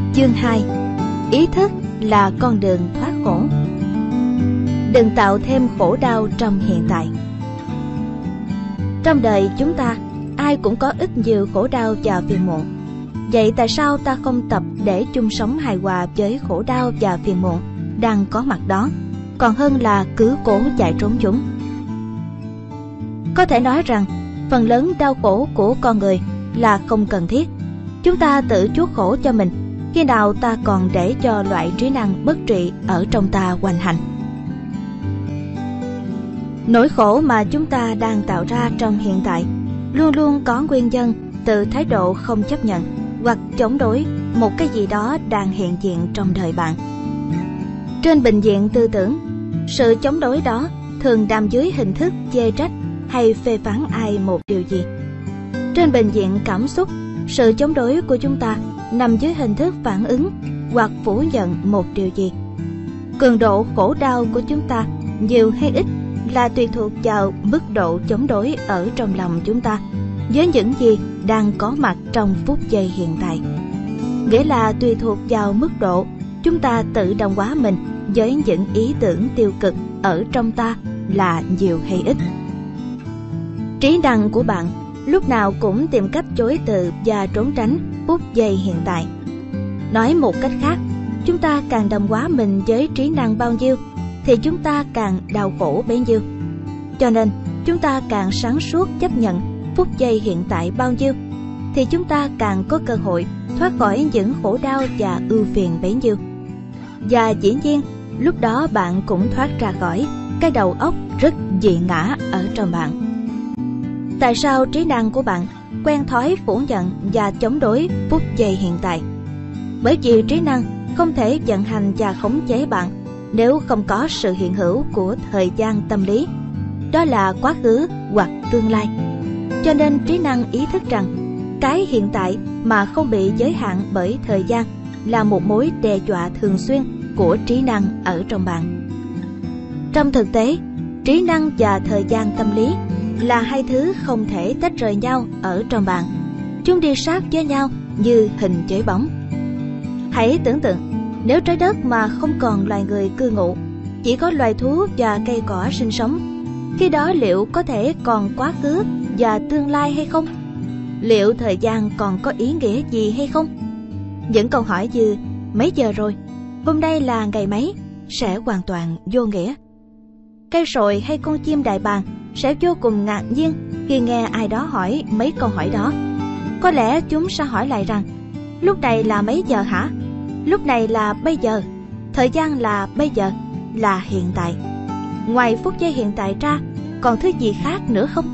Chương 2. Ý thức là con đường thoát khổ. Đừng tạo thêm khổ đau trong hiện tại. Trong đời chúng ta, ai cũng có ít nhiều khổ đau và phiền muộn. Vậy tại sao ta không tập để chung sống hài hòa với khổ đau và phiền muộn đang có mặt đó, còn hơn là cứ cố chạy trốn chúng? Có thể nói rằng, phần lớn đau khổ của con người là không cần thiết. Chúng ta tự chuốc khổ cho mình, khi nào ta còn để cho loại trí năng bất trị ở trong ta hoành hành. Nỗi khổ mà chúng ta đang tạo ra trong hiện tại luôn luôn có nguyên nhân từ thái độ không chấp nhận hoặc chống đối một cái gì đó đang hiện diện trong đời bạn. Trên bình diện tư tưởng, sự chống đối đó thường nằm dưới hình thức chê trách hay phê phán ai một điều gì. Trên bình diện cảm xúc, sự chống đối của chúng ta nằm dưới hình thức phản ứng hoặc phủ nhận một điều gì. Cường độ khổ đau của chúng ta nhiều hay ít là tùy thuộc vào mức độ chống đối ở trong lòng chúng ta với những gì đang có mặt trong phút giây hiện tại. Nghĩa là tùy thuộc vào mức độ chúng ta tự đồng hóa mình với những ý tưởng tiêu cực ở trong ta là nhiều hay ít. Trí năng của bạn lúc nào cũng tìm cách chối từ và trốn tránh phút giây hiện tại. Nói một cách khác, chúng ta càng đồng hóa mình với trí năng bao nhiêu thì chúng ta càng đau khổ bấy nhiêu. Cho nên chúng ta càng sáng suốt chấp nhận phút giây hiện tại bao nhiêu thì chúng ta càng có cơ hội thoát khỏi những khổ đau và ưu phiền bấy nhiêu. Và dĩ nhiên lúc đó bạn cũng thoát ra khỏi cái đầu óc rất dị ngã ở trong bạn. Tại sao trí năng của bạn quen thói phủ nhận và chống đối phút giây hiện tại? Bởi vì trí năng không thể vận hành và khống chế bạn nếu không có sự hiện hữu của thời gian tâm lý, đó là quá khứ hoặc tương lai. Cho nên trí năng ý thức rằng cái hiện tại mà không bị giới hạn bởi thời gian là một mối đe dọa thường xuyên của trí năng ở trong bạn. Trong thực tế, trí năng và thời gian tâm lý là hai thứ không thể tách rời nhau ở trong bạn. Chúng đi sát với nhau như hình với bóng. Hãy tưởng tượng, nếu trái đất mà không còn loài người cư ngụ, chỉ có loài thú và cây cỏ sinh sống, khi đó liệu có thể còn quá khứ và tương lai hay không? Liệu thời gian còn có ý nghĩa gì hay không? Những câu hỏi như mấy giờ rồi, hôm nay là ngày mấy sẽ hoàn toàn vô nghĩa. Cây sồi hay con chim đại bàng sẽ vô cùng ngạc nhiên khi nghe ai đó hỏi mấy câu hỏi đó. Có lẽ chúng sẽ hỏi lại rằng, lúc này là mấy giờ hả? Lúc này là bây giờ. Thời gian là bây giờ, là hiện tại. Ngoài phút giây hiện tại ra, còn thứ gì khác nữa không?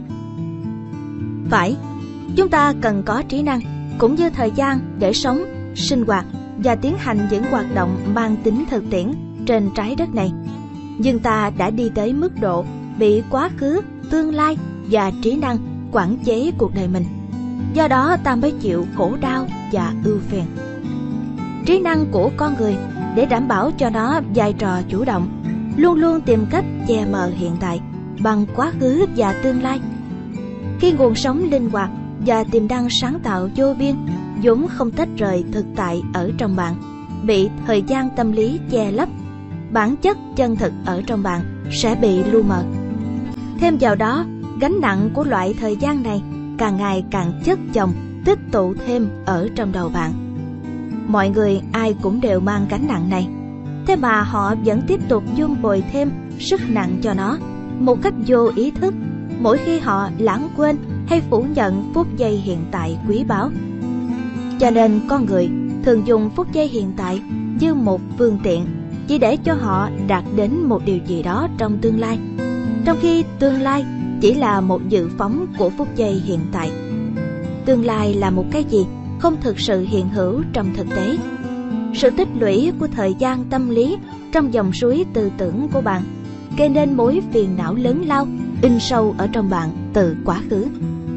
Phải, chúng ta cần có trí năng cũng như thời gian để sống, sinh hoạt và tiến hành những hoạt động mang tính thực tiễn trên trái đất này. Nhưng ta đã đi tới mức độ bị quá khứ, tương lai và trí năng quản chế cuộc đời mình. Do đó ta mới chịu khổ đau và ưu phiền. Trí năng của con người để đảm bảo cho nó vai trò chủ động luôn luôn tìm cách che mờ hiện tại bằng quá khứ và tương lai. Khi nguồn sống linh hoạt và tiềm năng sáng tạo vô biên vốn không tách rời thực tại ở trong bạn bị thời gian tâm lý che lấp, bản chất chân thực ở trong bạn sẽ bị lu mờ. Thêm vào đó, gánh nặng của loại thời gian này càng ngày càng chất chồng, tích tụ thêm ở trong đầu bạn. Mọi người ai cũng đều mang gánh nặng này, thế mà họ vẫn tiếp tục vun bồi thêm sức nặng cho nó một cách vô ý thức mỗi khi họ lãng quên hay phủ nhận phút giây hiện tại quý báu. Cho nên con người thường dùng phút giây hiện tại như một phương tiện chỉ để cho họ đạt đến một điều gì đó trong tương lai, trong khi tương lai chỉ là một dự phóng của phút giây hiện tại. Tương lai là một cái gì không thực sự hiện hữu trong thực tế. Sự tích lũy của thời gian tâm lý trong dòng suối tư tưởng của bạn gây nên mối phiền não lớn lao in sâu ở trong bạn từ quá khứ.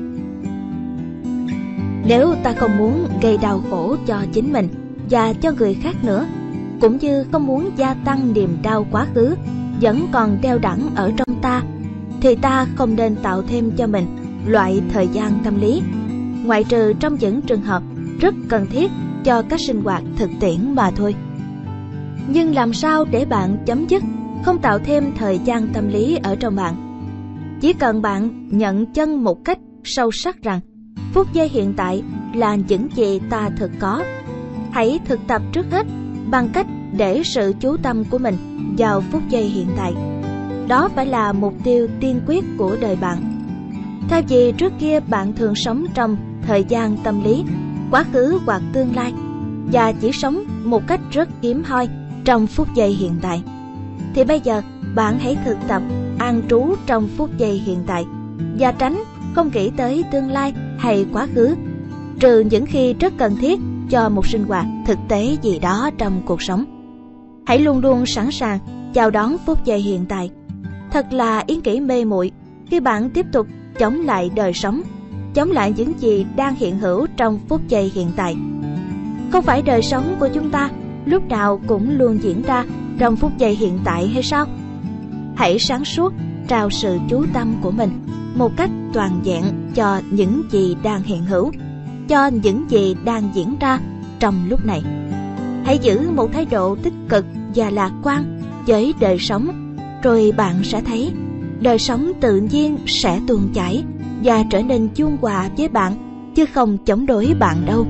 Nếu ta không muốn gây đau khổ cho chính mình và cho người khác nữa, cũng như không muốn gia tăng niềm đau quá khứ vẫn còn đeo đẳng ở trong ta, thì ta không nên tạo thêm cho mình loại thời gian tâm lý, ngoại trừ trong những trường hợp rất cần thiết cho các sinh hoạt thực tiễn mà thôi. Nhưng làm sao để bạn chấm dứt, không tạo thêm thời gian tâm lý ở trong bạn? Chỉ cần bạn nhận chân một cách sâu sắc rằng phút giây hiện tại là những gì ta thực có. Hãy thực tập trước hết bằng cách để sự chú tâm của mình vào phút giây hiện tại. Đó phải là mục tiêu tiên quyết của đời bạn. Thay vì trước kia bạn thường sống trong thời gian tâm lý, quá khứ hoặc tương lai, và chỉ sống một cách rất hiếm hoi trong phút giây hiện tại, thì bây giờ bạn hãy thực tập an trú trong phút giây hiện tại và tránh không nghĩ tới tương lai hay quá khứ, trừ những khi rất cần thiết cho một sinh hoạt thực tế gì đó trong cuộc sống. Hãy luôn luôn sẵn sàng chào đón phút giây hiện tại. Thật là ý nghĩ mê muội khi bạn tiếp tục chống lại đời sống, chống lại những gì đang hiện hữu trong phút giây hiện tại. Không phải đời sống của chúng ta lúc nào cũng luôn diễn ra trong phút giây hiện tại hay sao? Hãy sáng suốt trao sự chú tâm của mình một cách toàn vẹn cho những gì đang hiện hữu, cho những gì đang diễn ra trong lúc này. Hãy giữ một thái độ tích cực và lạc quan với đời sống, rồi bạn sẽ thấy đời sống tự nhiên sẽ tuôn chảy và trở nên dung hòa với bạn, chứ không chống đối bạn đâu.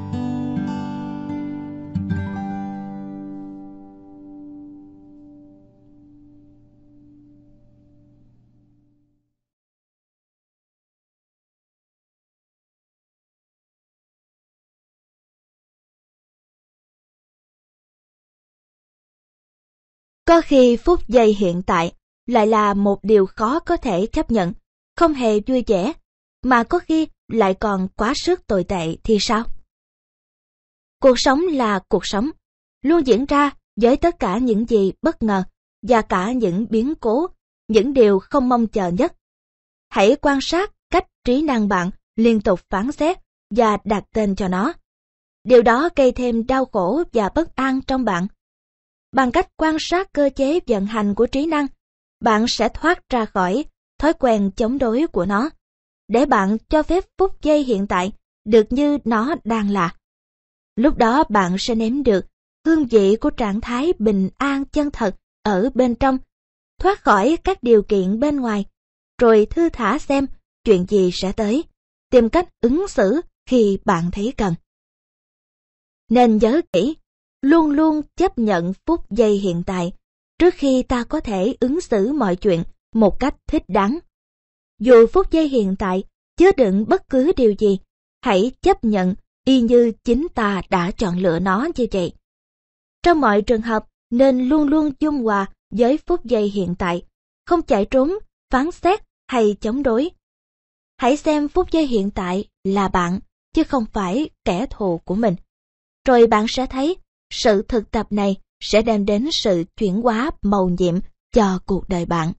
Có khi phút giây hiện tại lại là một điều khó có thể chấp nhận, không hề vui vẻ, mà có khi lại còn quá sức tồi tệ thì sao? Cuộc sống là cuộc sống, luôn diễn ra với tất cả những gì bất ngờ và cả những biến cố, những điều không mong chờ nhất. Hãy quan sát cách trí năng bạn liên tục phán xét và đặt tên cho nó. Điều đó gây thêm đau khổ và bất an trong bạn. Bằng cách quan sát cơ chế vận hành của trí năng, bạn sẽ thoát ra khỏi thói quen chống đối của nó, để bạn cho phép phút giây hiện tại được như nó đang là. Lúc đó bạn sẽ nếm được hương vị của trạng thái bình an chân thật ở bên trong, thoát khỏi các điều kiện bên ngoài, rồi thư thả xem chuyện gì sẽ tới, tìm cách ứng xử khi bạn thấy cần. Nên nhớ kỹ, luôn luôn chấp nhận phút giây hiện tại trước khi ta có thể ứng xử mọi chuyện một cách thích đáng. Dù phút giây hiện tại chứa đựng bất cứ điều gì, hãy chấp nhận y như chính ta đã chọn lựa nó như vậy. Trong mọi trường hợp, nên luôn luôn dung hòa với phút giây hiện tại, không chạy trốn, phán xét hay chống đối. Hãy xem phút giây hiện tại là bạn, chứ không phải kẻ thù của mình. Rồi bạn sẽ thấy sự thực tập này sẽ đem đến sự chuyển hóa mầu nhiệm cho cuộc đời bạn.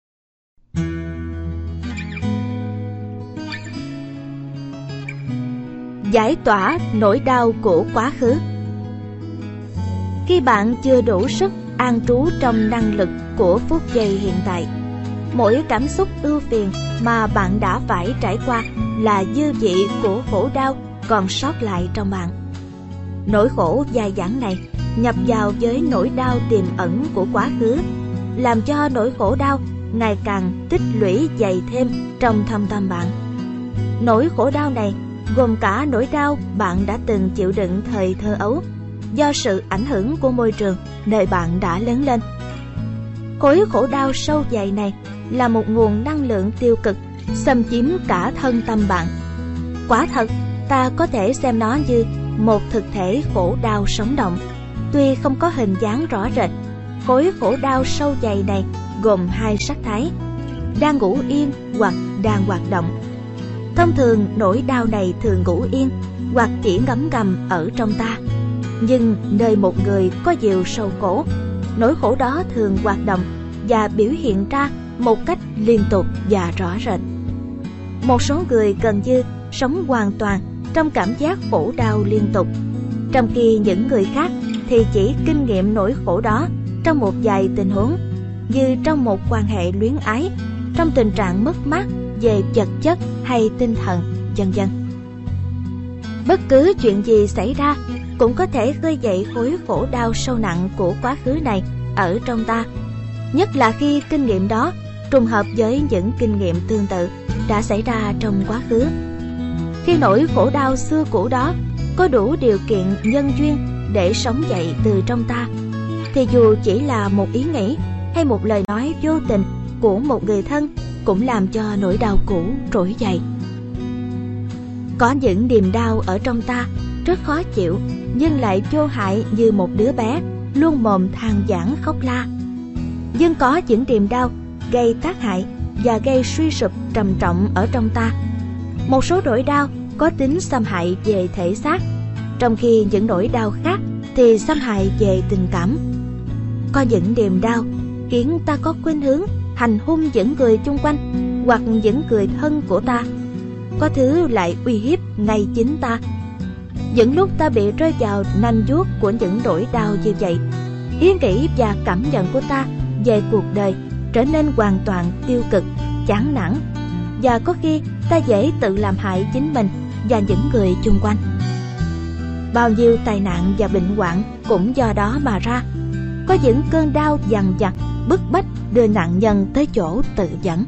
Giải tỏa nỗi đau của quá khứ. Khi bạn chưa đủ sức an trú trong năng lực của phút giây hiện tại, mỗi cảm xúc ưu phiền mà bạn đã phải trải qua là dư vị của khổ đau còn sót lại trong bạn. Nỗi khổ dai dẳng này nhập vào với nỗi đau tiềm ẩn của quá khứ, làm cho nỗi khổ đau ngày càng tích lũy dày thêm trong thâm tâm bạn. Nỗi khổ đau này gồm cả nỗi đau bạn đã từng chịu đựng thời thơ ấu do sự ảnh hưởng của môi trường nơi bạn đã lớn lên. Khối khổ đau sâu dày này là một nguồn năng lượng tiêu cực xâm chiếm cả thân tâm bạn. Quả thật, ta có thể xem nó như một thực thể khổ đau sống động. Tuy không có hình dáng rõ rệt, khối khổ đau sâu dày này gồm hai sắc thái, đang ngủ yên hoặc đang hoạt động. Thông thường nỗi đau này thường ngủ yên hoặc chỉ ngấm ngầm ở trong ta. Nhưng nơi một người có nhiều sầu khổ, nỗi khổ đó thường hoạt động và biểu hiện ra một cách liên tục và rõ rệt. Một số người gần như sống hoàn toàn trong cảm giác khổ đau liên tục, trong khi những người khác thì chỉ kinh nghiệm nỗi khổ đó trong một vài tình huống, như trong một quan hệ luyến ái, trong tình trạng mất mát về vật chất hay tinh thần, vân vân. Bất cứ chuyện gì xảy ra cũng có thể khơi dậy khối khổ đau sâu nặng của quá khứ này ở trong ta, nhất là khi kinh nghiệm đó trùng hợp với những kinh nghiệm tương tự đã xảy ra trong quá khứ. Khi nỗi khổ đau xưa cũ đó có đủ điều kiện nhân duyên để sống dậy từ trong ta, thì dù chỉ là một ý nghĩ hay một lời nói vô tình của một người thân cũng làm cho nỗi đau cũ trỗi dậy. Có những niềm đau ở trong ta rất khó chịu nhưng lại vô hại, như một đứa bé luôn mồm than vãn khóc la. Nhưng có những niềm đau gây tác hại và gây suy sụp trầm trọng ở trong ta. Một số nỗi đau có tính xâm hại về thể xác, trong khi những nỗi đau khác thì xâm hại về tình cảm. Có những niềm đau khiến ta có khuynh hướng hành hung những người chung quanh hoặc những người thân của ta. Có thứ lại uy hiếp ngay chính ta. Những lúc ta bị rơi vào nanh vuốt của những nỗi đau như vậy, ý nghĩ và cảm nhận của ta về cuộc đời trở nên hoàn toàn tiêu cực, chán nản, và có khi ta dễ tự làm hại chính mình và những người chung quanh. Bao nhiêu tai nạn và bệnh hoạn cũng do đó mà ra. Có những cơn đau dằn vặt bức bách đưa nạn nhân tới chỗ tự vẫn.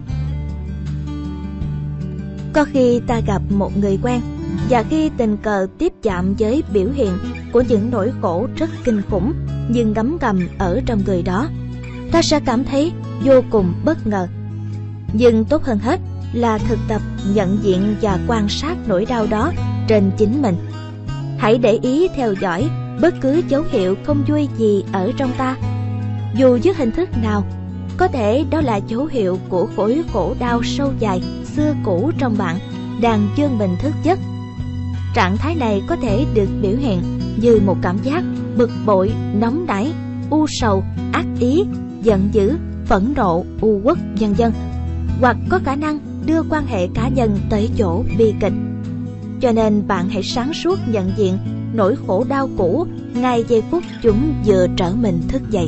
Có khi ta gặp một người quen, và khi tình cờ tiếp chạm với biểu hiện của những nỗi khổ rất kinh khủng nhưng ngấm ngầm ở trong người đó, ta sẽ cảm thấy vô cùng bất ngờ. Nhưng tốt hơn hết là thực tập nhận diện và quan sát nỗi đau đó trên chính mình. Hãy để ý theo dõi bất cứ dấu hiệu không vui gì ở trong ta, dù dưới hình thức nào. Có thể đó là dấu hiệu của khối khổ đau sâu dài xưa cũ trong bạn đang vươn mình thức giấc. Trạng thái này có thể được biểu hiện như một cảm giác bực bội, nóng nảy, u sầu, ác ý, giận dữ, phẫn nộ, u uất, vân vân, hoặc có khả năng đưa quan hệ cá nhân tới chỗ bi kịch. Cho nên bạn hãy sáng suốt nhận diện nỗi khổ đau cũ ngay giây phút chúng vừa trở mình thức dậy.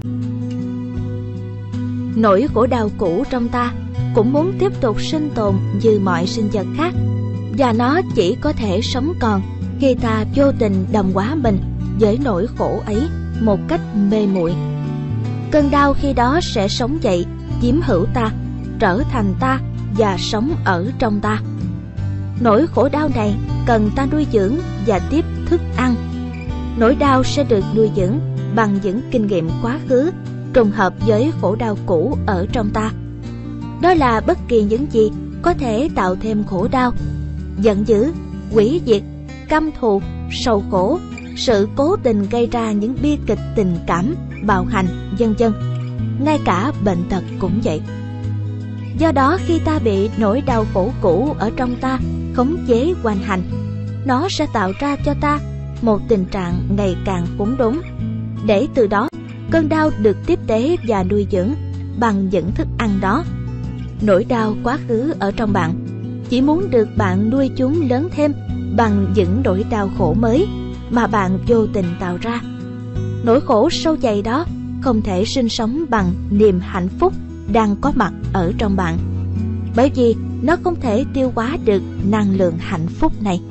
Nỗi khổ đau cũ trong ta cũng muốn tiếp tục sinh tồn như mọi sinh vật khác, và nó chỉ có thể sống còn khi ta vô tình đồng hóa mình với nỗi khổ ấy một cách mê muội. Cơn đau khi đó sẽ sống dậy, chiếm hữu ta, trở thành ta và sống ở trong ta. Nỗi khổ đau này cần ta nuôi dưỡng và tiếp thức ăn. Nỗi đau sẽ được nuôi dưỡng bằng những kinh nghiệm quá khứ trùng hợp với khổ đau cũ ở trong ta. Đó là bất kỳ những gì có thể tạo thêm khổ đau: giận dữ, hủy diệt, căm thù, sầu khổ, sự cố tình gây ra những bi kịch tình cảm, bạo hành, vân vân. Ngay cả bệnh tật cũng vậy. Do đó khi ta bị nỗi đau khổ cũ ở trong ta khống chế hoành hành, nó sẽ tạo ra cho ta một tình trạng ngày càng khốn đốn, để từ đó cơn đau được tiếp tế và nuôi dưỡng bằng những thức ăn đó. Nỗi đau quá khứ ở trong bạn chỉ muốn được bạn nuôi chúng lớn thêm bằng những nỗi đau khổ mới mà bạn vô tình tạo ra. Nỗi khổ sâu dày đó không thể sinh sống bằng niềm hạnh phúc đang có mặt ở trong bạn, bởi vì nó không thể tiêu hóa được năng lượng hạnh phúc này.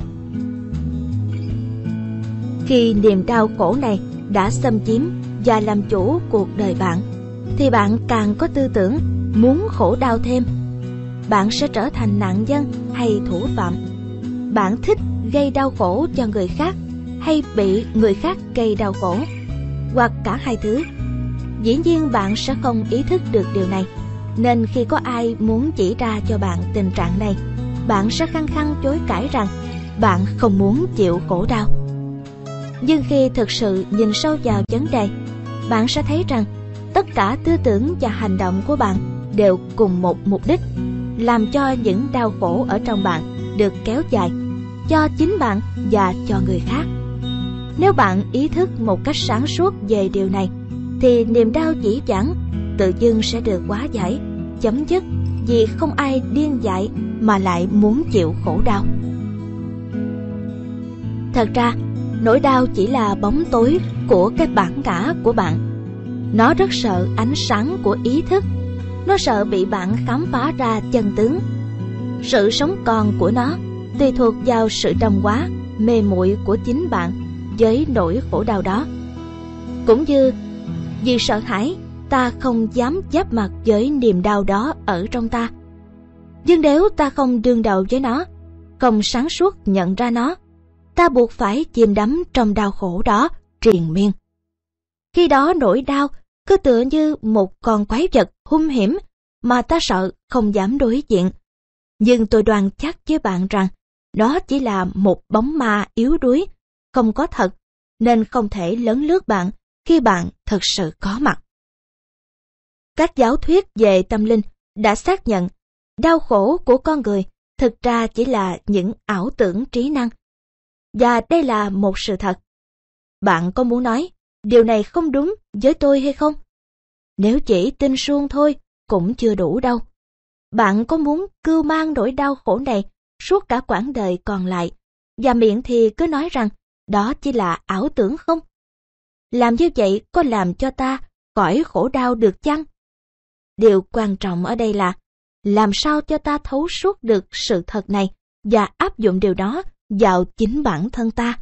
Khi niềm đau khổ này đã xâm chiếm và làm chủ cuộc đời bạn, thì bạn càng có tư tưởng muốn khổ đau thêm. Bạn sẽ trở thành nạn nhân hay thủ phạm. Bạn thích gây đau khổ cho người khác hay bị người khác gây đau khổ, hoặc cả hai thứ. Dĩ nhiên bạn sẽ không ý thức được điều này, nên khi có ai muốn chỉ ra cho bạn tình trạng này, bạn sẽ khăng khăng chối cãi rằng bạn không muốn chịu khổ đau. Nhưng khi thực sự nhìn sâu vào vấn đề, bạn sẽ thấy rằng tất cả tư tưởng và hành động của bạn đều cùng một mục đích: làm cho những đau khổ ở trong bạn được kéo dài, cho chính bạn và cho người khác. Nếu bạn ý thức một cách sáng suốt về điều này, thì niềm đau dĩ vãng tự dưng sẽ được hóa giải, chấm dứt, vì không ai điên dại mà lại muốn chịu khổ đau. Thật ra, nỗi đau chỉ là bóng tối của cái bản ngã của bạn. Nó rất sợ ánh sáng của ý thức. Nó sợ bị bạn khám phá ra chân tướng. Sự sống còn của nó tùy thuộc vào sự đồng hóa, mê muội của chính bạn, với nỗi khổ đau đó. Cũng như vì sợ hãi, ta không dám giáp mặt với niềm đau đó ở trong ta. Nhưng nếu ta không đương đầu với nó, không sáng suốt nhận ra nó, ta buộc phải chìm đắm trong đau khổ đó triền miên. Khi đó nỗi đau cứ tựa như một con quái vật hung hiểm mà ta sợ không dám đối diện. Nhưng tôi đoan chắc với bạn rằng đó chỉ là một bóng ma yếu đuối, không có thật, nên không thể lấn lướt bạn khi bạn thực sự có mặt. Các giáo thuyết về tâm linh đã xác nhận đau khổ của con người thực ra chỉ là những ảo tưởng trí năng. Và đây là một sự thật. Bạn có muốn nói điều này không đúng với tôi hay không? Nếu chỉ tin suông thôi cũng chưa đủ đâu. Bạn có muốn cưu mang nỗi đau khổ này suốt cả quãng đời còn lại, và miệng thì cứ nói rằng đó chỉ là ảo tưởng không? Làm như vậy có làm cho ta khỏi khổ đau được chăng? Điều quan trọng ở đây là làm sao cho ta thấu suốt được sự thật này và áp dụng điều đó vào chính bản thân ta.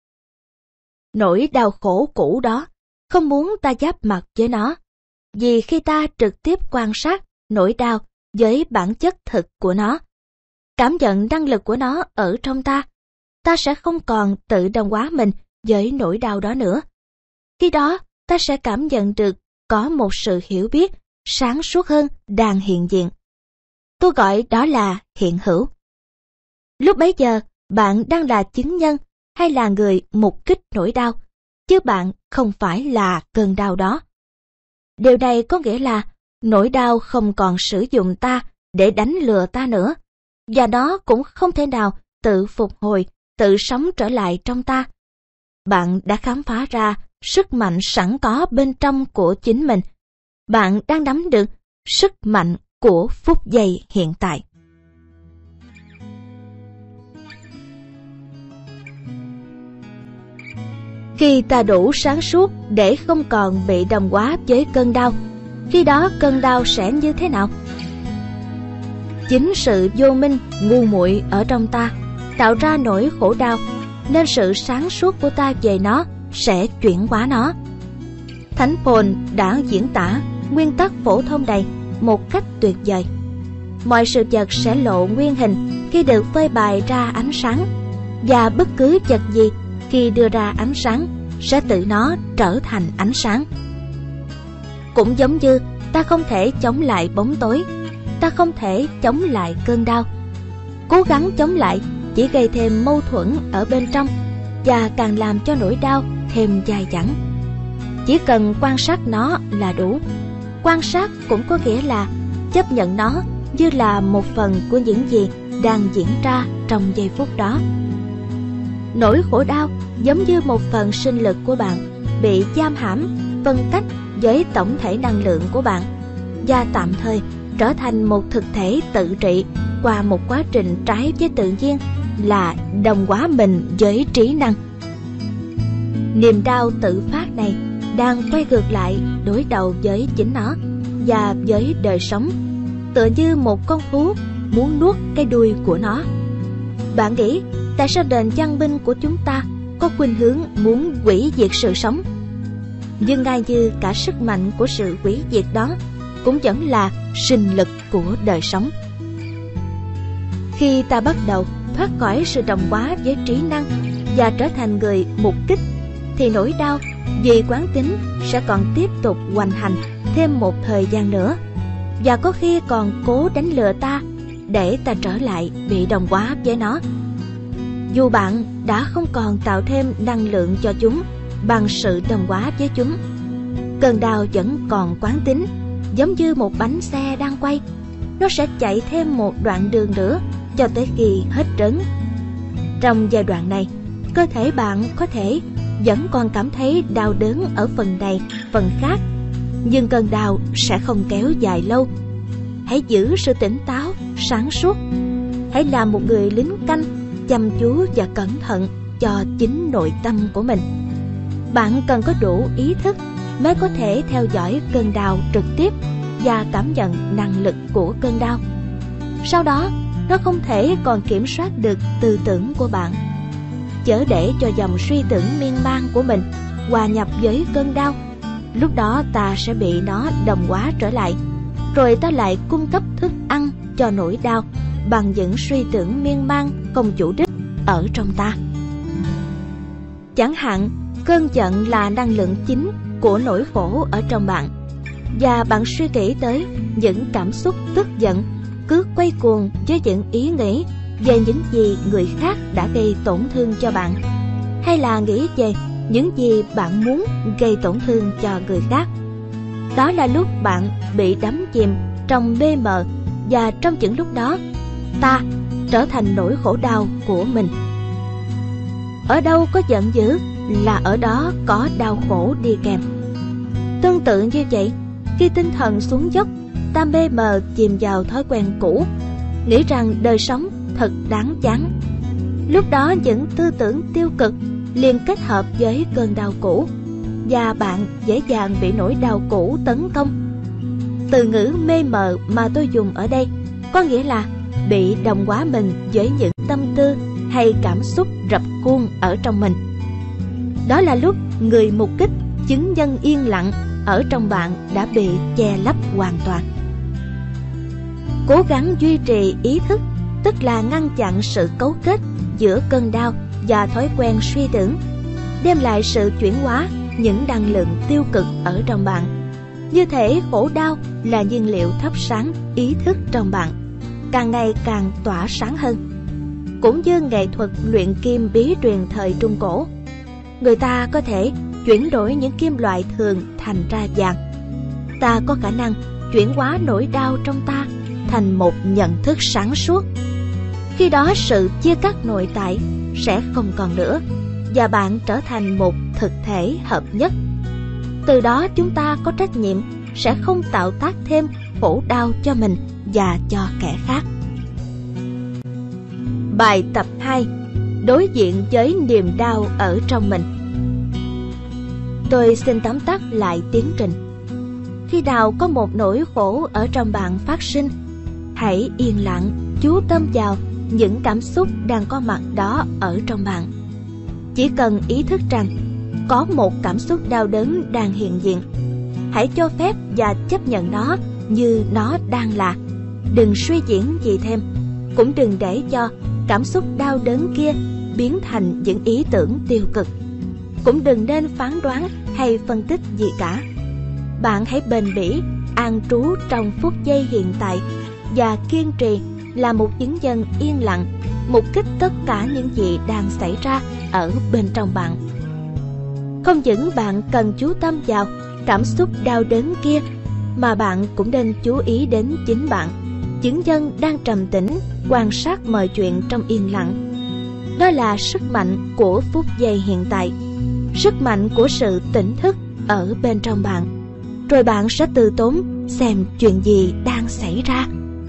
Nỗi đau khổ cũ đó không muốn ta giáp mặt với nó, vì khi ta trực tiếp quan sát nỗi đau với bản chất thực của nó, cảm nhận năng lực của nó ở trong ta, ta sẽ không còn tự đồng hóa mình với nỗi đau đó nữa. Khi đó, ta sẽ cảm nhận được có một sự hiểu biết sáng suốt hơn đang hiện diện. Tôi gọi đó là hiện hữu. Lúc bấy giờ, bạn đang là chứng nhân hay là người mục kích nỗi đau, chứ bạn không phải là cơn đau đó. Điều này có nghĩa là nỗi đau không còn sử dụng ta để đánh lừa ta nữa, và nó cũng không thể nào tự phục hồi, tự sống trở lại trong ta. Bạn đã khám phá ra sức mạnh sẵn có bên trong của chính mình. Bạn đang nắm được sức mạnh của phút giây hiện tại. Khi ta đủ sáng suốt để không còn bị đồng hóa với cơn đau, khi đó cơn đau sẽ như thế nào? Chính sự vô minh, ngu muội ở trong ta tạo ra nỗi khổ đau, nên sự sáng suốt của ta về nó sẽ chuyển hóa nó. Thánh Paul đã diễn tả nguyên tắc phổ thông này một cách tuyệt vời. Mọi sự vật sẽ lộ nguyên hình khi được phơi bày ra ánh sáng, và bất cứ vật gì khi đưa ra ánh sáng sẽ tự nó trở thành ánh sáng. Cũng giống như ta không thể chống lại bóng tối, ta không thể chống lại cơn đau. Cố gắng chống lại chỉ gây thêm mâu thuẫn ở bên trong và càng làm cho nỗi đau thêm dai dẳng. Chỉ cần quan sát nó là đủ. Quan sát cũng có nghĩa là chấp nhận nó như là một phần của những gì đang diễn ra trong giây phút đó. Nỗi khổ đau giống như một phần sinh lực của bạn bị giam hãm, phân cách với tổng thể năng lượng của bạn, và tạm thời trở thành một thực thể tự trị qua một quá trình trái với tự nhiên là đồng hóa mình với trí năng. Niềm đau tự phát này đang quay ngược lại đối đầu với chính nó và với đời sống, tựa như một con thú muốn nuốt cái đuôi của nó. Bạn nghĩ tại sao nền văn minh của chúng ta có khuynh hướng muốn hủy diệt sự sống? Nhưng ngay như cả sức mạnh của sự hủy diệt đó cũng vẫn là sinh lực của đời sống. Khi ta bắt đầu thoát khỏi sự đồng hóa với trí năng và trở thành người mục kích, thì nỗi đau vì quán tính sẽ còn tiếp tục hoành hành thêm một thời gian nữa, và có khi còn cố đánh lừa ta để ta trở lại bị đồng hóa với nó. Dù bạn đã không còn tạo thêm năng lượng cho chúng bằng sự đồng hóa với chúng, cơn đau vẫn còn quán tính, giống như một bánh xe đang quay. Nó sẽ chạy thêm một đoạn đường nữa cho tới khi hết trớn. Trong giai đoạn này, cơ thể bạn có thể vẫn còn cảm thấy đau đớn ở phần này, phần khác, nhưng cơn đau sẽ không kéo dài lâu. Hãy giữ sự tỉnh táo, sáng suốt. Hãy là một người lính canh, chăm chú và cẩn thận cho chính nội tâm của mình. Bạn cần có đủ ý thức mới có thể theo dõi cơn đau trực tiếp và cảm nhận năng lực của cơn đau. Sau đó, nó không thể còn kiểm soát được tư tưởng của bạn. chớ để cho dòng suy tưởng miên man của mình hòa nhập với cơn đau. Lúc đó ta sẽ bị nó đồng hóa trở lại, rồi ta lại cung cấp thức ăn cho nỗi đau bằng những suy tưởng miên man không chủ đích ở trong ta. Chẳng hạn, cơn giận là năng lượng chính của nỗi khổ ở trong bạn, và bạn suy nghĩ tới những cảm xúc tức giận, cứ quay cuồng với những ý nghĩ về những gì người khác đã gây tổn thương cho bạn, hay là nghĩ về những gì bạn muốn gây tổn thương cho người khác. Đó là lúc bạn bị đắm chìm trong mê mờ, và trong những lúc đó, ta trở thành nỗi khổ đau của mình. Ở đâu có giận dữ là ở đó có đau khổ đi kèm. Tương tự như vậy, khi tinh thần xuống dốc, ta mê mờ chìm vào thói quen cũ, nghĩ rằng đời sống thật đáng chán. Lúc đó những tư tưởng tiêu cực liền kết hợp với cơn đau cũ, và bạn dễ dàng bị nỗi đau cũ tấn công. Từ ngữ mê mờ mà tôi dùng ở đây có nghĩa là bị đồng hóa mình với những tâm tư hay cảm xúc rập khuôn ở trong mình. Đó là lúc người mục kích, chứng nhân yên lặng ở trong bạn đã bị che lấp hoàn toàn. Cố gắng duy trì ý thức, tức là ngăn chặn sự cấu kết giữa cơn đau và thói quen suy tưởng, đem lại sự chuyển hóa những năng lượng tiêu cực ở trong bạn. Như thể khổ đau là nhiên liệu thắp sáng ý thức trong bạn, càng ngày càng tỏa sáng hơn. Cũng như nghệ thuật luyện kim bí truyền thời Trung Cổ, người ta có thể chuyển đổi những kim loại thường thành ra vàng. Ta có khả năng chuyển hóa nỗi đau trong ta thành một nhận thức sáng suốt. Khi đó sự chia cắt nội tại sẽ không còn nữa, và bạn trở thành một thực thể hợp nhất. Từ đó chúng ta có trách nhiệm sẽ không tạo tác thêm khổ đau cho mình và cho kẻ khác. Bài tập 2. Đối diện với niềm đau ở trong mình. Tôi xin tóm tắt lại tiến trình. Khi nào có một nỗi khổ ở trong bạn phát sinh, hãy yên lặng chú tâm vào những cảm xúc đang có mặt đó ở trong bạn. Chỉ cần ý thức rằng có một cảm xúc đau đớn đang hiện diện, hãy cho phép và chấp nhận nó như nó đang là. Đừng suy diễn gì thêm, cũng đừng để cho cảm xúc đau đớn kia biến thành những ý tưởng tiêu cực. Cũng đừng nên phán đoán hay phân tích gì cả. Bạn hãy bền bỉ, an trú trong phút giây hiện tại và kiên trì là một chứng nhân yên lặng, mục kích tất cả những gì đang xảy ra ở bên trong bạn. Không những bạn cần chú tâm vào cảm xúc đau đớn kia, mà bạn cũng nên chú ý đến chính bạn, chứng nhân đang trầm tĩnh quan sát mọi chuyện trong yên lặng. Đó là sức mạnh của phút giây hiện tại, sức mạnh của sự tỉnh thức ở bên trong bạn. Rồi bạn sẽ từ tốn xem chuyện gì đang xảy ra.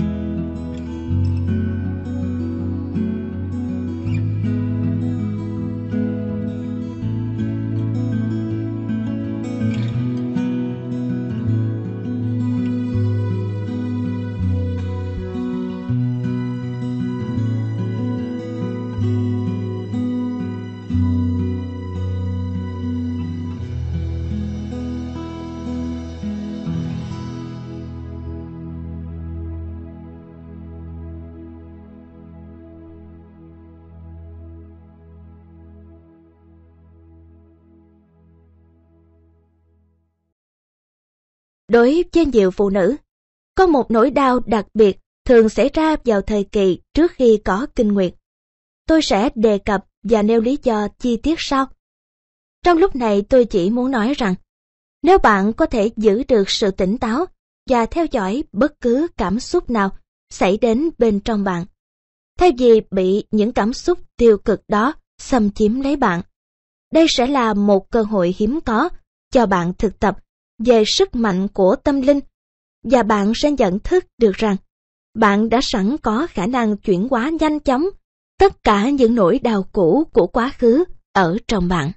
Đối với nhiều phụ nữ, có một nỗi đau đặc biệt thường xảy ra vào thời kỳ trước khi có kinh nguyệt. Tôi sẽ đề cập và nêu lý do chi tiết sau. Trong lúc này tôi chỉ muốn nói rằng, nếu bạn có thể giữ được sự tỉnh táo và theo dõi bất cứ cảm xúc nào xảy đến bên trong bạn, thay vì bị những cảm xúc tiêu cực đó xâm chiếm lấy bạn, đây sẽ là một cơ hội hiếm có cho bạn thực tập về sức mạnh của tâm linh, và bạn sẽ nhận thức được rằng bạn đã sẵn có khả năng chuyển hóa nhanh chóng tất cả những nỗi đau cũ của quá khứ ở trong bạn.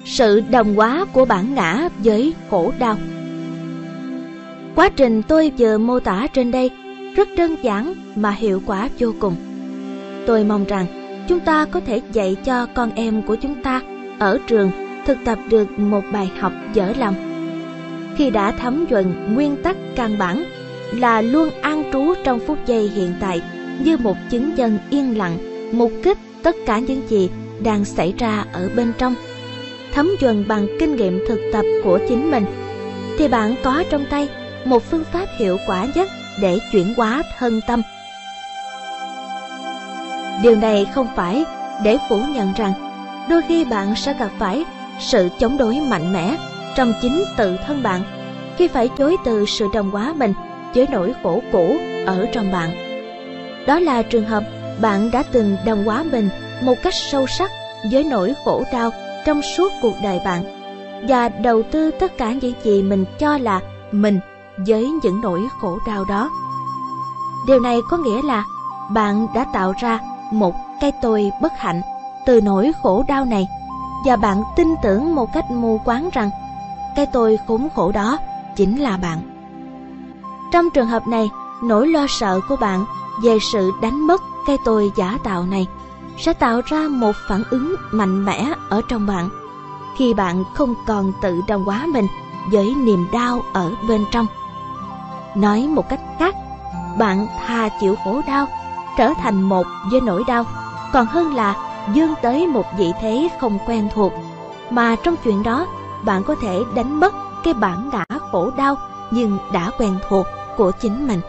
sự đồng hóa của bản ngã với khổ đau. Quá trình tôi vừa mô tả trên đây rất đơn giản mà hiệu quả vô cùng. Tôi mong rằng chúng ta có thể dạy cho con em của chúng ta ở trường thực tập được một bài học dở lòng. Khi đã thấm nhuần nguyên tắc căn bản là luôn an trú trong phút giây hiện tại như một chứng nhân yên lặng, mục kích tất cả những gì đang xảy ra ở bên trong, thấm nhuần bằng kinh nghiệm thực tập của chính mình, thì bạn có trong tay một phương pháp hiệu quả nhất để chuyển hóa thân tâm. Điều này không phải để phủ nhận rằng đôi khi bạn sẽ gặp phải sự chống đối mạnh mẽ trong chính tự thân bạn khi phải chối từ sự đồng hóa mình với nỗi khổ cũ ở trong bạn. Đó là trường hợp bạn đã từng đồng hóa mình một cách sâu sắc với nỗi khổ đau trong suốt cuộc đời bạn và đầu tư tất cả những gì mình cho là mình với những nỗi khổ đau đó. Điều này có nghĩa là bạn đã tạo ra một cái tôi bất hạnh từ nỗi khổ đau này, và bạn tin tưởng một cách mù quáng rằng cái tôi khốn khổ đó chính là bạn. Trong trường hợp này, nỗi lo sợ của bạn về sự đánh mất cái tôi giả tạo này sẽ tạo ra một phản ứng mạnh mẽ ở trong bạn khi bạn không còn tự đồng hóa mình với niềm đau ở bên trong. Nói một cách khác, bạn thà chịu khổ đau, trở thành một với nỗi đau, còn hơn là vươn tới một vị thế không quen thuộc, mà trong chuyện đó bạn có thể đánh mất cái bản ngã khổ đau nhưng đã quen thuộc của chính mình.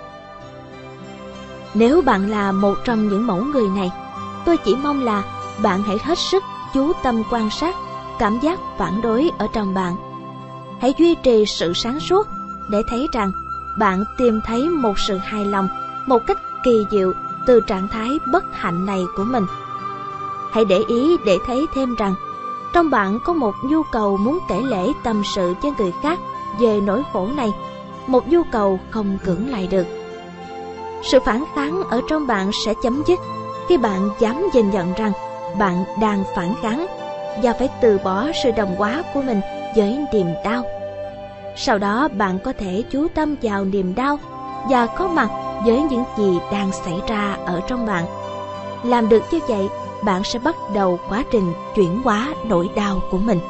Nếu bạn là một trong những mẫu người này, tôi chỉ mong là bạn hãy hết sức chú tâm quan sát cảm giác phản đối ở trong bạn. Hãy duy trì sự sáng suốt để thấy rằng bạn tìm thấy một sự hài lòng một cách kỳ diệu từ trạng thái bất hạnh này của mình. Hãy để ý để thấy thêm rằng trong bạn có một nhu cầu muốn kể lể tâm sự với người khác về nỗi khổ này, một nhu cầu không cưỡng lại được. Sự phản kháng ở trong bạn sẽ chấm dứt khi bạn dám nhìn nhận rằng bạn đang phản kháng và phải từ bỏ sự đồng hóa của mình với niềm đau. Sau đó bạn có thể chú tâm vào niềm đau và có mặt với những gì đang xảy ra ở trong bạn. Làm được như vậy, bạn sẽ bắt đầu quá trình chuyển hóa nỗi đau của mình.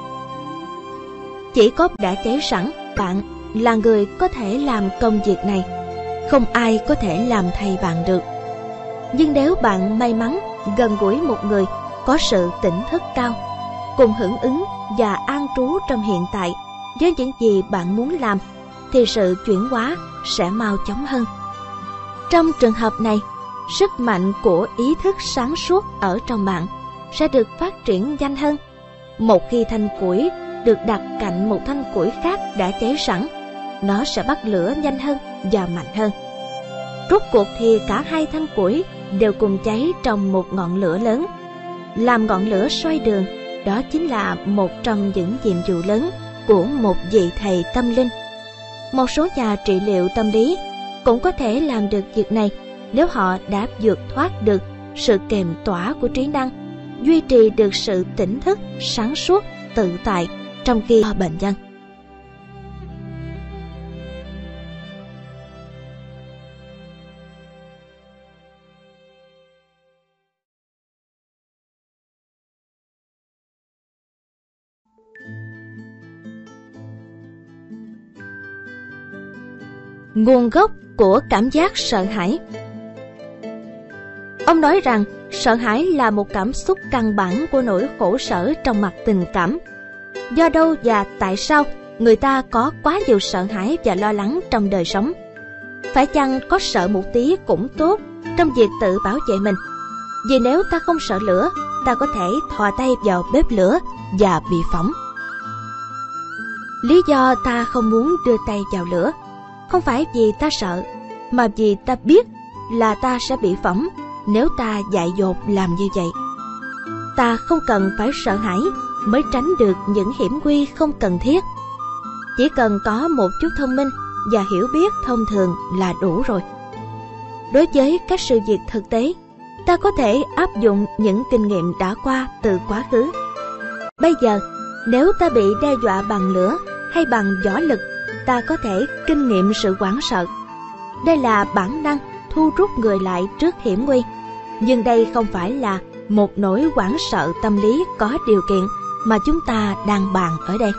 Chỉ có đã cháy sẵn, bạn là người có thể làm công việc này. Không ai có thể làm thay bạn được. Nhưng nếu bạn may mắn gần gũi một người có sự tỉnh thức cao, cùng hưởng ứng và an trú trong hiện tại với những gì bạn muốn làm, thì sự chuyển hóa sẽ mau chóng hơn. Trong trường hợp này, sức mạnh của ý thức sáng suốt ở trong bạn sẽ được phát triển nhanh hơn. Một khi thanh củi được đặt cạnh một thanh củi khác đã cháy sẵn, nó sẽ bắt lửa nhanh hơn và mạnh hơn. Rốt cuộc thì cả hai thanh củi đều cùng cháy trong một ngọn lửa lớn. Làm ngọn lửa soi đường, đó chính là một trong những nhiệm vụ lớn của một vị thầy tâm linh. Một số nhà trị liệu tâm lý cũng có thể làm được việc này nếu họ đã vượt thoát được sự kềm tỏa của trí năng, duy trì được sự tỉnh thức, sáng suốt, tự tại trong khi bệnh nhân. Nguồn gốc của cảm giác sợ hãi. Ông nói rằng sợ hãi là một cảm xúc căn bản của nỗi khổ sở trong mặt tình cảm. Do đâu và tại sao người ta có quá nhiều sợ hãi và lo lắng trong đời sống? Phải chăng có sợ một tí cũng tốt trong việc tự bảo vệ mình? Vì nếu ta không sợ lửa, ta có thể thò tay vào bếp lửa và bị phỏng. Lý do ta không muốn đưa tay vào lửa không phải vì ta sợ, mà vì ta biết là ta sẽ bị phỏng nếu ta dại dột làm như vậy. Ta không cần phải sợ hãi mới tránh được những hiểm nguy không cần thiết. Chỉ cần có một chút thông minh và hiểu biết thông thường là đủ rồi. Đối với các sự việc thực tế, ta có thể áp dụng những kinh nghiệm đã qua từ quá khứ. Bây giờ, Nếu ta bị đe dọa bằng lửa hay bằng võ lực, ta có thể kinh nghiệm sự hoảng sợ. Đây là bản năng thu rút người lại trước hiểm nguy. Nhưng đây không phải là một nỗi hoảng sợ tâm lý có điều kiện mà chúng ta đang bàn ở đây.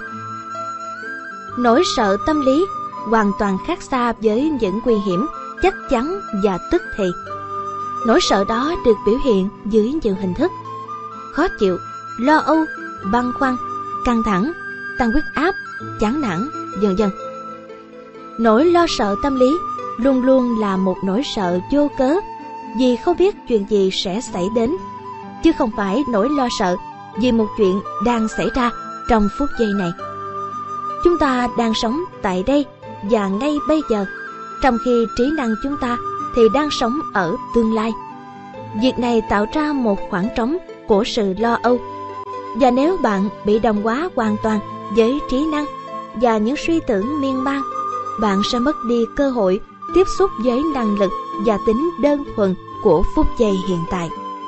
Nỗi sợ tâm lý hoàn toàn khác xa với những nguy hiểm chắc chắn và tức thì. Nỗi sợ đó được biểu hiện dưới nhiều hình thức: khó chịu, lo âu, băn khoăn, căng thẳng, tăng huyết áp, chán nản, vân vân. Nỗi lo sợ tâm lý luôn luôn là một nỗi sợ vô cớ vì không biết chuyện gì sẽ xảy đến, chứ không phải nỗi lo sợ vì một chuyện đang xảy ra trong phút giây này. Chúng ta đang sống tại đây và ngay bây giờ, trong khi trí năng chúng ta thì đang sống ở tương lai. Việc này tạo ra một khoảng trống của sự lo âu. Và nếu bạn bị đồng hóa hoàn toàn với trí năng và những suy tưởng miên man, bạn sẽ mất đi cơ hội tiếp xúc với năng lực và tính đơn thuần của phút giây hiện tại.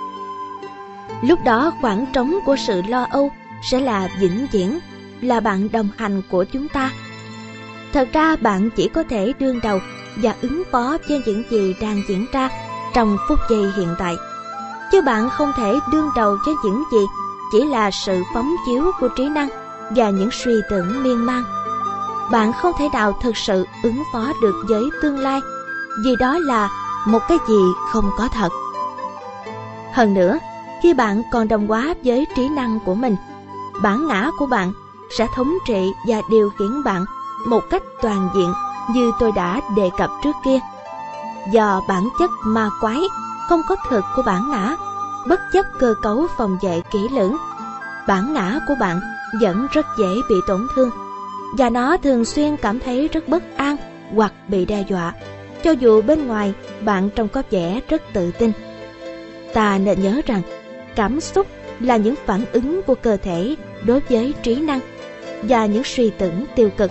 Lúc đó khoảng trống của sự lo âu sẽ là vĩnh viễn, là bạn đồng hành của chúng ta. Thật ra bạn chỉ có thể đương đầu và ứng phó với những gì đang diễn ra trong phút giây hiện tại, chứ bạn không thể đương đầu với những gì chỉ là sự phóng chiếu của trí năng và những suy tưởng miên man. Bạn không thể nào thực sự ứng phó được với tương lai, vì đó là một cái gì không có thật. Hơn nữa, khi bạn còn đồng hóa với trí năng của mình, bản ngã của bạn sẽ thống trị và điều khiển bạn một cách toàn diện như tôi đã đề cập trước kia. Do bản chất ma quái không có thực của bản ngã, bất chấp cơ cấu phòng vệ kỹ lưỡng, bản ngã của bạn vẫn rất dễ bị tổn thương, và nó thường xuyên cảm thấy rất bất an hoặc bị đe dọa, cho dù bên ngoài bạn trông có vẻ rất tự tin. Ta nên nhớ rằng cảm xúc là những phản ứng của cơ thể đối với trí năng và những suy tưởng tiêu cực.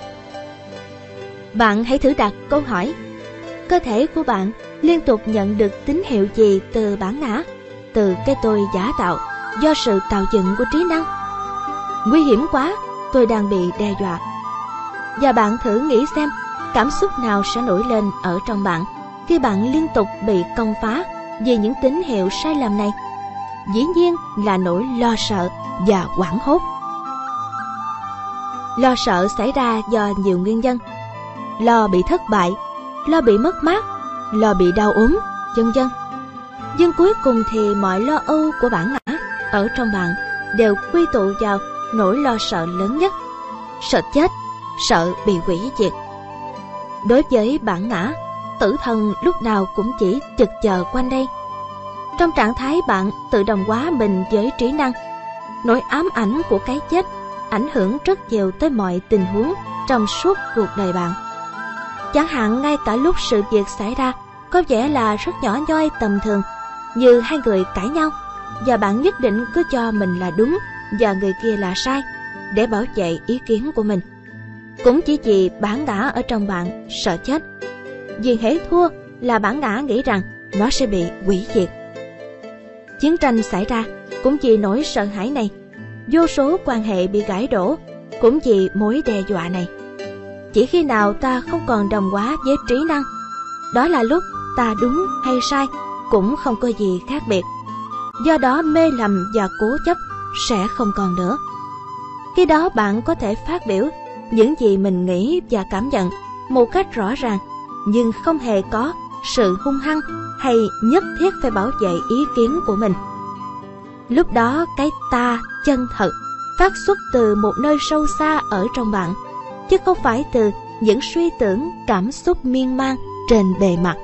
Bạn hãy thử đặt câu hỏi: cơ thể của bạn liên tục nhận được tín hiệu gì từ bản ngã, từ cái tôi giả tạo do sự tạo dựng của trí năng? Nguy hiểm quá, tôi đang bị đe dọa. Và bạn thử nghĩ xem cảm xúc nào sẽ nổi lên ở trong bạn khi bạn liên tục bị công phá vì những tín hiệu sai lầm này. Dĩ nhiên là nỗi lo sợ và hoảng hốt. Lo sợ xảy ra do nhiều nguyên nhân: lo bị thất bại, lo bị mất mát, lo bị đau ốm, vân vân. Nhưng cuối cùng thì mọi lo âu của bản ngã ở trong bạn đều quy tụ vào nỗi lo sợ lớn nhất: sợ chết, sợ bị hủy diệt. Đối với bản ngã, tử thần lúc nào cũng chỉ chực chờ quanh đây. Trong trạng thái bạn tự đồng hóa mình với trí năng, nỗi ám ảnh của cái chết ảnh hưởng rất nhiều tới mọi tình huống trong suốt cuộc đời bạn. Chẳng hạn ngay cả lúc sự việc xảy ra có vẻ là rất nhỏ nhoi tầm thường, như hai người cãi nhau, và bạn nhất định cứ cho mình là đúng và người kia là sai để bảo vệ ý kiến của mình, cũng chỉ vì bản ngã ở trong bạn sợ chết. Vì hễ thua là bản ngã nghĩ rằng nó sẽ bị hủy diệt. Chiến tranh xảy ra cũng vì nỗi sợ hãi này. Vô số quan hệ bị gãy đổ cũng vì mối đe dọa này. Chỉ khi nào ta không còn đồng hóa với trí năng, đó là lúc ta đúng hay sai cũng không có gì khác biệt. Do đó mê lầm và cố chấp sẽ không còn nữa. Khi đó bạn có thể phát biểu những gì mình nghĩ và cảm nhận một cách rõ ràng, nhưng không hề có sự hung hăng hay nhất thiết phải bảo vệ ý kiến của mình. Lúc đó cái ta chân thật phát xuất từ một nơi sâu xa ở trong bạn, chứ không phải từ những suy tưởng, cảm xúc miên man trên bề mặt.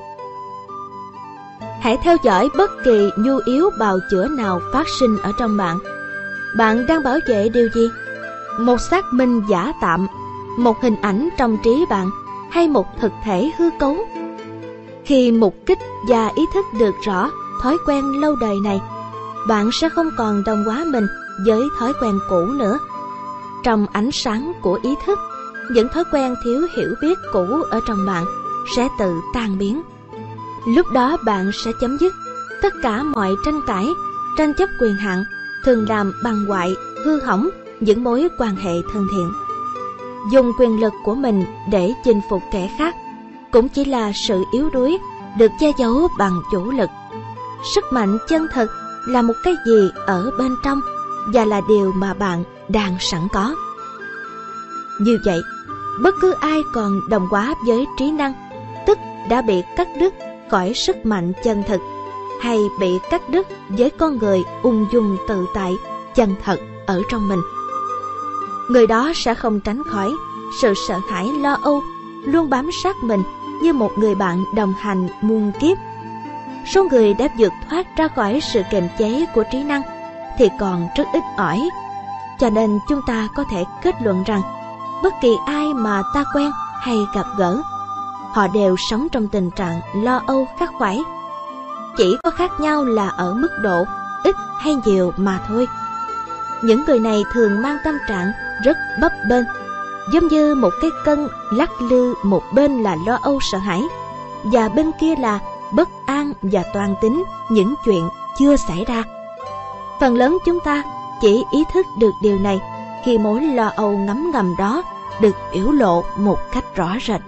Hãy theo dõi bất kỳ nhu yếu bào chữa nào phát sinh ở trong bạn. Bạn đang bảo vệ điều gì? Một xác minh giả tạm, một hình ảnh trong trí bạn, hay một thực thể hư cấu? Khi mục kích và ý thức được rõ thói quen lâu đời này, bạn sẽ không còn đồng hóa mình với thói quen cũ nữa. Trong ánh sáng của ý thức, những thói quen thiếu hiểu biết cũ ở trong bạn sẽ tự tan biến. Lúc đó bạn sẽ chấm dứt tất cả mọi tranh cãi, tranh chấp quyền hạn, thường làm băng hoại, hư hỏng những mối quan hệ thân thiện. Dùng quyền lực của mình để chinh phục kẻ khác cũng chỉ là sự yếu đuối được che giấu bằng chủ lực. Sức mạnh chân thực là một cái gì ở bên trong và là điều mà bạn đang sẵn có. Như vậy, bất cứ ai còn đồng hóa với trí năng, tức đã bị cắt đứt khỏi sức mạnh chân thực, hay bị cắt đứt với con người ung dung tự tại chân thật ở trong mình. Người đó sẽ không tránh khỏi sự sợ hãi lo âu luôn bám sát mình như một người bạn đồng hành muôn kiếp. Số người đã vượt thoát ra khỏi sự kiềm chế của trí năng thì còn rất ít ỏi. Cho nên chúng ta có thể kết luận rằng bất kỳ ai mà ta quen hay gặp gỡ, họ đều sống trong tình trạng lo âu khắc khoải. Chỉ có khác nhau là ở mức độ ít hay nhiều mà thôi. Những người này thường mang tâm trạng rất bấp bênh, giống như một cái cân lắc lư, một bên là lo âu sợ hãi và bên kia là bất an và toan tính những chuyện chưa xảy ra. Phần lớn chúng ta chỉ ý thức được điều này khi mối lo âu ngấm ngầm đó được biểu lộ một cách rõ rệt.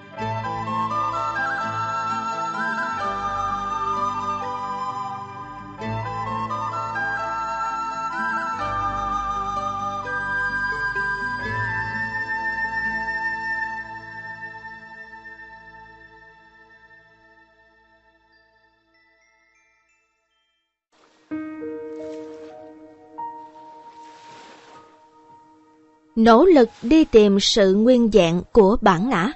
Nỗ lực đi tìm sự nguyên vẹn của bản ngã.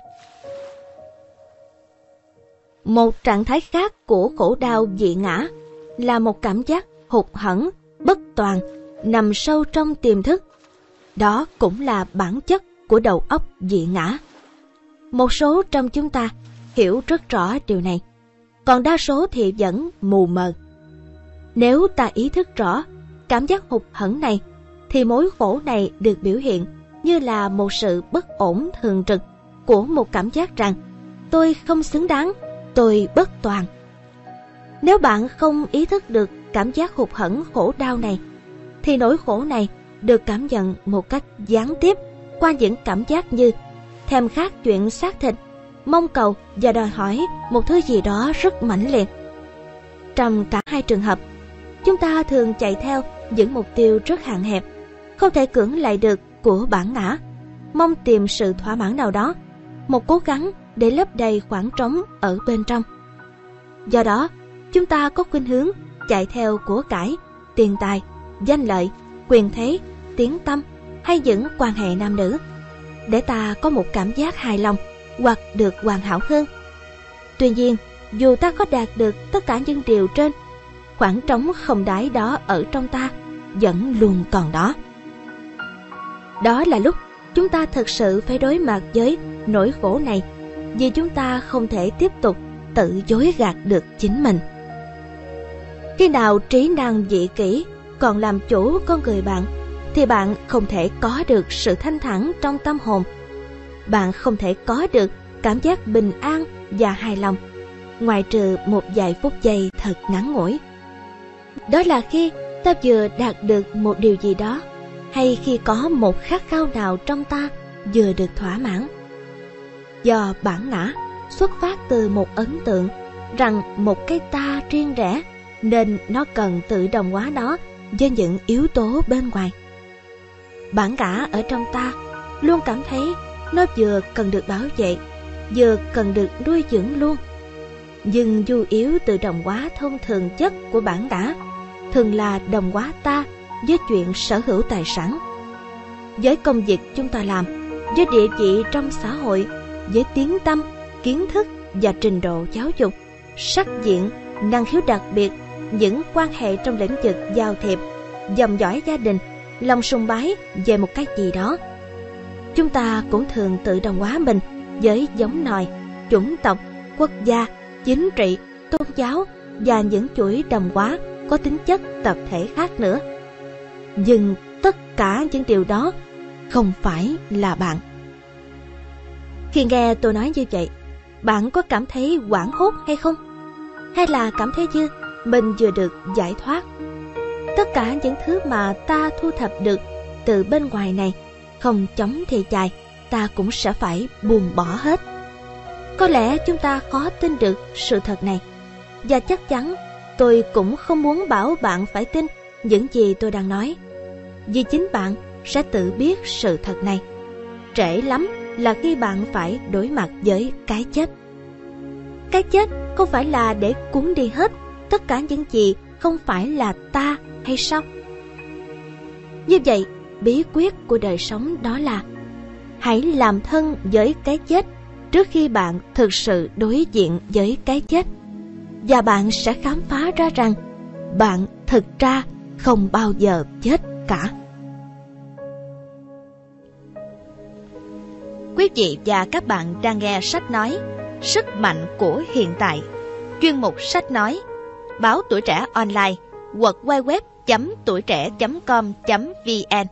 Một trạng thái khác của khổ đau dị ngã là một cảm giác hụt hẫng, bất toàn, nằm sâu trong tiềm thức. Đó cũng là bản chất của đầu óc dị ngã. Một số trong chúng ta hiểu rất rõ điều này, còn đa số thì vẫn mù mờ. Nếu ta ý thức rõ cảm giác hụt hẫng này, thì mối khổ này được biểu hiện như là một sự bất ổn thường trực của một cảm giác rằng tôi không xứng đáng, tôi bất toàn. Nếu bạn không ý thức được cảm giác hụt hẫng khổ đau này, thì nỗi khổ này được cảm nhận một cách gián tiếp qua những cảm giác như thèm khát chuyện xác thịt, mong cầu và đòi hỏi một thứ gì đó rất mãnh liệt. Trong cả hai trường hợp, chúng ta thường chạy theo những mục tiêu rất hạn hẹp, không thể cưỡng lại được của bản ngã, mong tìm sự thỏa mãn nào đó, một cố gắng để lấp đầy khoảng trống ở bên trong. Do đó, chúng ta có khuynh hướng chạy theo của cải, tiền tài, danh lợi, quyền thế, tiếng tăm hay những quan hệ nam nữ, để ta có một cảm giác hài lòng hoặc được hoàn hảo hơn. Tuy nhiên, dù ta có đạt được tất cả những điều trên, khoảng trống không đáy đó ở trong ta vẫn luôn còn đó. Đó là lúc chúng ta thực sự phải đối mặt với nỗi khổ này, vì chúng ta không thể tiếp tục tự dối gạt được chính mình. Khi nào trí năng dị kỷ còn làm chủ con người bạn, thì bạn không thể có được sự thanh thản trong tâm hồn. Bạn không thể có được cảm giác bình an và hài lòng, ngoại trừ một vài phút giây thật ngắn ngủi. Đó là khi ta vừa đạt được một điều gì đó, hay khi có một khát khao nào trong ta vừa được thỏa mãn. Do bản ngã xuất phát từ một ấn tượng rằng một cái ta riêng rẽ, nên nó cần tự đồng hóa nó với những yếu tố bên ngoài. Bản ngã ở trong ta luôn cảm thấy nó vừa cần được bảo vệ, vừa cần được nuôi dưỡng luôn. Nhưng du yếu tự đồng hóa thông thường chất của bản ngã thường là đồng hóa ta với chuyện sở hữu tài sản, với công việc chúng ta làm, với địa vị trong xã hội, với tiếng tăm, kiến thức và trình độ giáo dục, sắc diện, năng khiếu đặc biệt, những quan hệ trong lĩnh vực giao thiệp, dòng dõi gia đình, lòng sùng bái về một cái gì đó. Chúng ta cũng thường tự đồng hóa mình với giống nòi, chủng tộc, quốc gia, chính trị, tôn giáo và những chuỗi đồng hóa có tính chất tập thể khác nữa. Nhưng tất cả những điều đó không phải là bạn. Khi nghe tôi nói như vậy, bạn có cảm thấy hoảng hốt hay không? Hay là cảm thấy như mình vừa được giải thoát? Tất cả những thứ mà ta thu thập được từ bên ngoài này, không chống thì chài, ta cũng sẽ phải buông bỏ hết. Có lẽ chúng ta khó tin được sự thật này, và chắc chắn tôi cũng không muốn bảo bạn phải tin những gì tôi đang nói, vì chính bạn sẽ tự biết sự thật này. Trễ lắm là khi bạn phải đối mặt với cái chết. Cái chết không phải là để cuốn đi hết tất cả những gì không phải là ta hay sao? Như vậy, bí quyết của đời sống đó là hãy làm thân với cái chết trước khi bạn thực sự đối diện với cái chết, và bạn sẽ khám phá ra rằng bạn thực ra không bao giờ chết cả. Quý vị và các bạn đang nghe sách nói Sức mạnh của hiện tại, chuyên mục sách nói, báo Tuổi Trẻ online, www.tuitre.com.vn.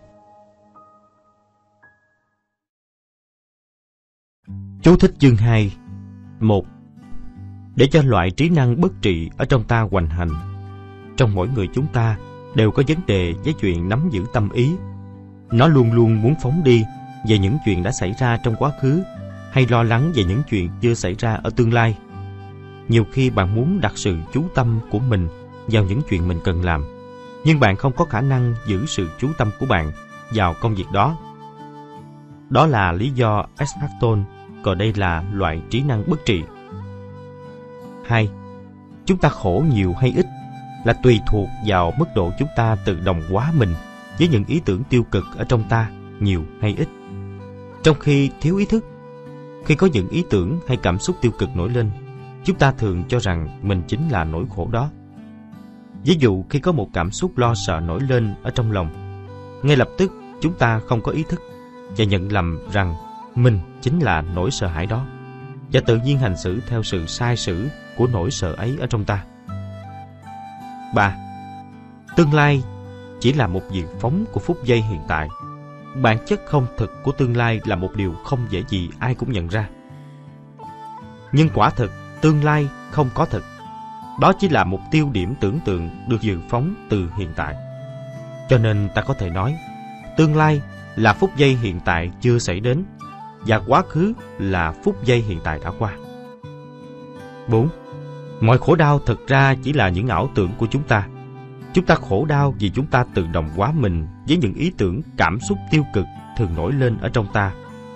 Chú thích chương 2. 1. Để cho loại trí năng bất trị ở trong ta hoành hành, trong mỗi người chúng ta đều có vấn đề với chuyện nắm giữ tâm ý. Nó luôn luôn muốn phóng đi về những chuyện đã xảy ra trong quá khứ, hay lo lắng về những chuyện chưa xảy ra ở tương lai. Nhiều khi bạn muốn đặt sự chú tâm của mình vào những chuyện mình cần làm, nhưng bạn không có khả năng giữ sự chú tâm của bạn vào công việc đó. Đó là lý do Eckhart Tolle còn đây là loại trí năng bất trị. 2. Chúng ta khổ nhiều hay ít là tùy thuộc vào mức độ chúng ta tự đồng hóa mình với những ý tưởng tiêu cực ở trong ta nhiều hay ít. Trong khi thiếu ý thức, khi có những ý tưởng hay cảm xúc tiêu cực nổi lên, chúng ta thường cho rằng mình chính là nỗi khổ đó. Ví dụ khi có một cảm xúc lo sợ nổi lên ở trong lòng, ngay lập tức chúng ta không có ý thức và nhận lầm rằng mình chính là nỗi sợ hãi đó, và tự nhiên hành xử theo sự sai sử của nỗi sợ ấy ở trong ta. 3. Tương lai chỉ là một diệt phóng của phút giây hiện tại. Bản chất không thực của tương lai là một điều không dễ gì ai cũng nhận ra. Nhưng quả thực, tương lai không có thực. Đó chỉ là một tiêu điểm tưởng tượng được dự phóng từ hiện tại. Cho nên ta có thể nói, tương lai là phút giây hiện tại chưa xảy đến, và quá khứ là phút giây hiện tại đã qua. 4. Mọi khổ đau thực ra chỉ là những ảo tưởng của chúng ta. Chúng ta khổ đau vì chúng ta tự đồng hóa mình với những ý tưởng, cảm xúc tiêu cực thường nổi lên ở trong ta,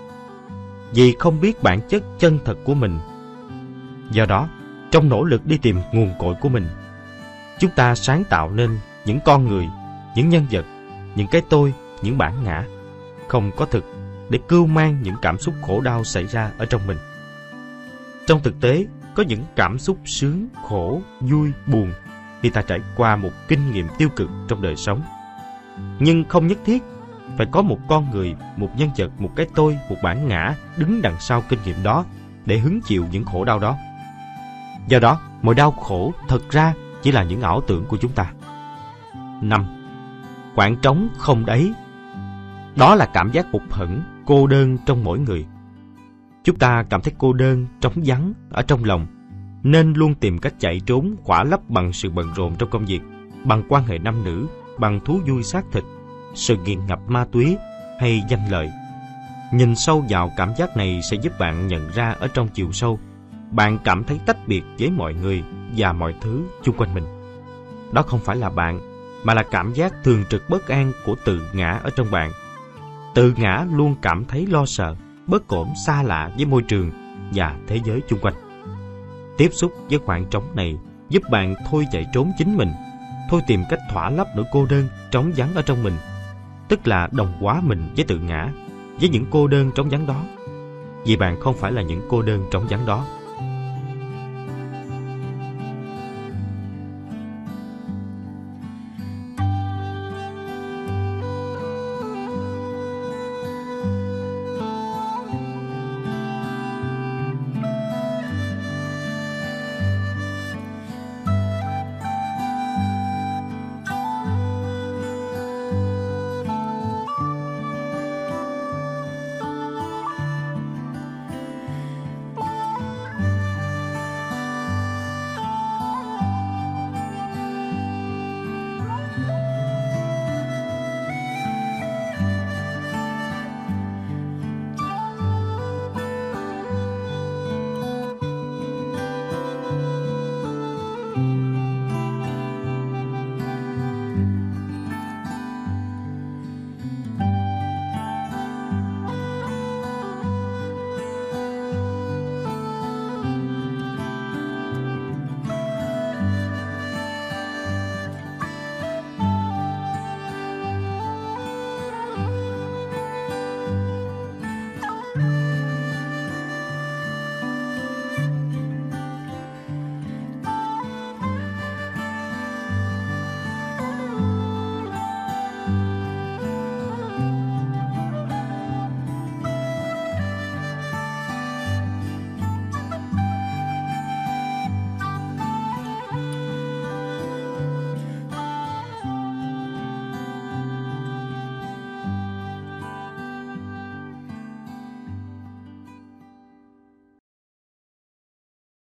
vì không biết bản chất chân thật của mình. Do đó, trong nỗ lực đi tìm nguồn cội của mình, chúng ta sáng tạo nên những con người, những nhân vật, những cái tôi, những bản ngã không có thực để cưu mang những cảm xúc khổ đau xảy ra ở trong mình. Trong thực tế, có những cảm xúc sướng, khổ, vui, buồn khi ta trải qua một kinh nghiệm tiêu cực trong đời sống. Nhưng không nhất thiết phải có một con người, một nhân vật, một cái tôi, một bản ngã đứng đằng sau kinh nghiệm đó để hứng chịu những khổ đau đó. Do đó, mọi đau khổ thật ra chỉ là những ảo tưởng của chúng ta. 5. Khoảng trống không đáy. Đó là cảm giác hụt hẫng, cô đơn trong mỗi người. Chúng ta cảm thấy cô đơn, trống vắng ở trong lòng, nên luôn tìm cách chạy trốn, khỏa lấp bằng sự bận rộn trong công việc, bằng quan hệ nam nữ, bằng thú vui xác thịt, sự nghiện ngập ma túy hay danh lợi. Nhìn sâu vào cảm giác này sẽ giúp bạn nhận ra ở trong chiều sâu, bạn cảm thấy tách biệt với mọi người và mọi thứ chung quanh mình. Đó không phải là bạn, mà là cảm giác thường trực bất an của tự ngã ở trong bạn. Tự ngã luôn cảm thấy lo sợ, bất ổn, xa lạ với môi trường và thế giới chung quanh. Tiếp xúc với khoảng trống này giúp bạn thôi chạy trốn chính mình, thôi tìm cách thỏa lấp nỗi cô đơn, trống vắng ở trong mình, tức là đồng hóa mình với tự ngã, với những cô đơn trống vắng đó, vì bạn không phải là những cô đơn trống vắng đó.